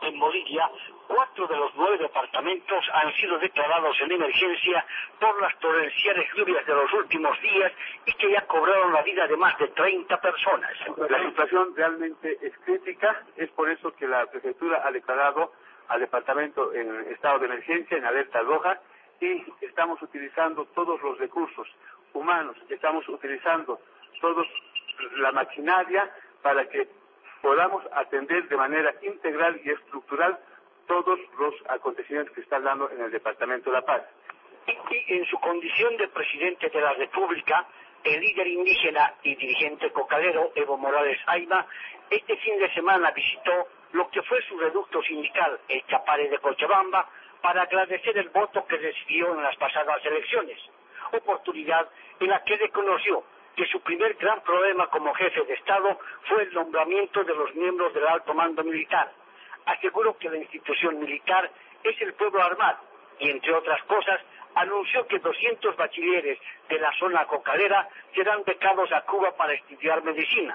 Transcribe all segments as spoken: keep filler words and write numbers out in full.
En Bolivia, cuatro de los nueve departamentos han sido declarados en emergencia por las torrenciales lluvias de los últimos días y que ya cobraron la vida de más de treinta personas. La situación realmente es crítica, es por eso que la prefectura ha declarado al departamento en estado de emergencia, en alerta roja, y estamos utilizando todos los recursos humanos, estamos utilizando toda la maquinaria para que podamos atender de manera integral y estructural todos los acontecimientos que están dando en el departamento de La Paz. Y en su condición de presidente de la República, el líder indígena y dirigente cocalero Evo Morales Ayma, este fin de semana visitó lo que fue su reducto sindical, el Chapare de Cochabamba, para agradecer el voto que recibió en las pasadas elecciones, oportunidad en la que reconoció que su primer gran problema como jefe de Estado fue el nombramiento de los miembros del alto mando militar. Aseguró que la institución militar es el pueblo armado y, entre otras cosas, anunció que doscientos bachilleres de la zona cocalera serán becados a Cuba para estudiar medicina.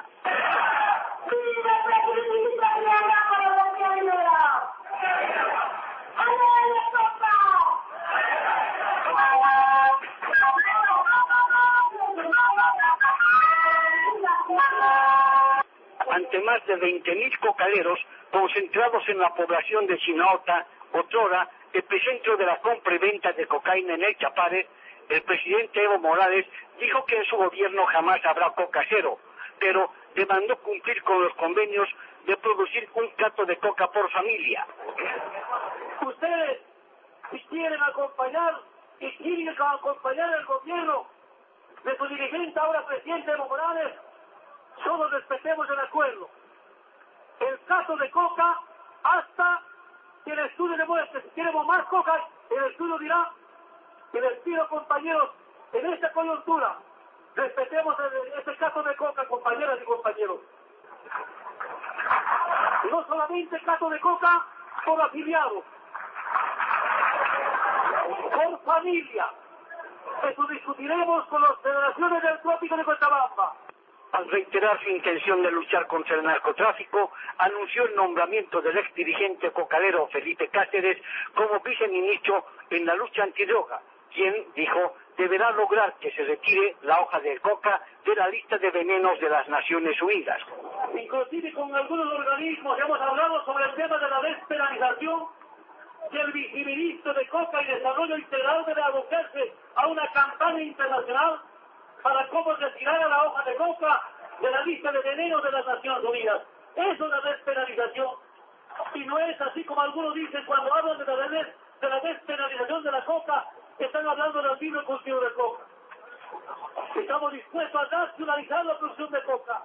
Ante más de veinte mil cocaleros concentrados en la población de Chinaota, otrora epicentro de la compra y venta de cocaína en el Chapare, el presidente Evo Morales dijo que en su gobierno jamás habrá coca cero, pero demandó cumplir con los convenios de producir un cato de coca por familia. Ustedes, si quieren acompañar y quieren acompañar al gobierno de su dirigente, ahora presidente Evo Morales, solo respetemos el acuerdo. El caso de coca, hasta que el estudio demuestre si queremos más coca, el estudio dirá que les pido, compañeros, en esta coyuntura, respetemos el, este caso de coca, compañeras y compañeros. No solamente caso de coca por afiliados, por familia. Eso discutiremos con las federaciones del trópico de Cochabamba. Al reiterar su intención de luchar contra el narcotráfico, anunció el nombramiento del ex dirigente cocalero Felipe Cáceres como viceministro en la lucha antidroga, quien, dijo, deberá lograr que se retire la hoja de coca de la lista de venenos de las Naciones Unidas. Inclusive con algunos organismos hemos hablado sobre el tema de la despenalización, que el viceministro de Coca y Desarrollo Integral debe abocarse a una campaña internacional para cómo retirar a la hoja de coca de la lista de venenos de las Naciones Unidas. Eso es la despenalización. Y no es así como algunos dicen cuando hablan de la, des, de la despenalización de la coca, están hablando del libre cultivo de coca. Estamos dispuestos a nacionalizar la producción de coca.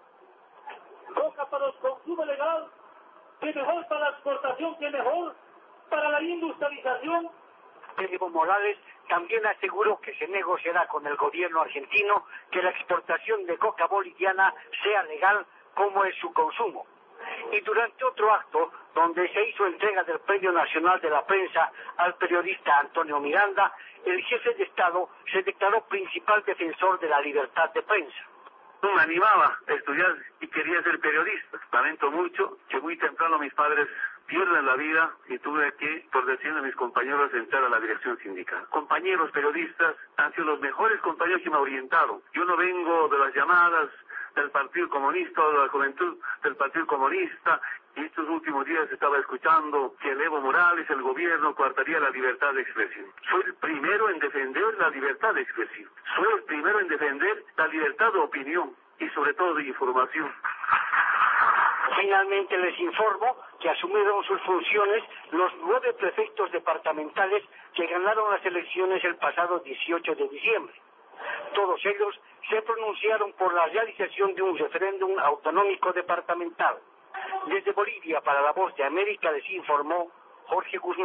Coca para el consumo legal, que mejor para la exportación, que mejor para la industrialización. Evo Morales también aseguró que se negociará con el gobierno argentino que la exportación de coca boliviana sea legal como es su consumo. Y durante otro acto, donde se hizo entrega del Premio Nacional de la Prensa al periodista Antonio Miranda, el jefe de Estado se declaró principal defensor de la libertad de prensa. No me animaba a estudiar y quería ser periodista. Lamento mucho que muy temprano mis padres pierden la vida y tuve que, por decisión de mis compañeros, entrar a la dirección sindical. Compañeros periodistas han sido los mejores compañeros que me orientaron. Yo no vengo de las llamadas del Partido Comunista o de la juventud del Partido Comunista, y estos últimos días estaba escuchando que el Evo Morales, el gobierno, coartaría la libertad de expresión. Soy el primero en defender la libertad de expresión. Soy el primero en defender la libertad de opinión y sobre todo de información. Finalmente les informo que asumieron sus funciones los nueve prefectos departamentales que ganaron las elecciones el pasado dieciocho de diciembre. Todos ellos se pronunciaron por la realización de un referéndum autonómico departamental. Desde Bolivia, para La Voz de América, les informó Jorge Guzmán.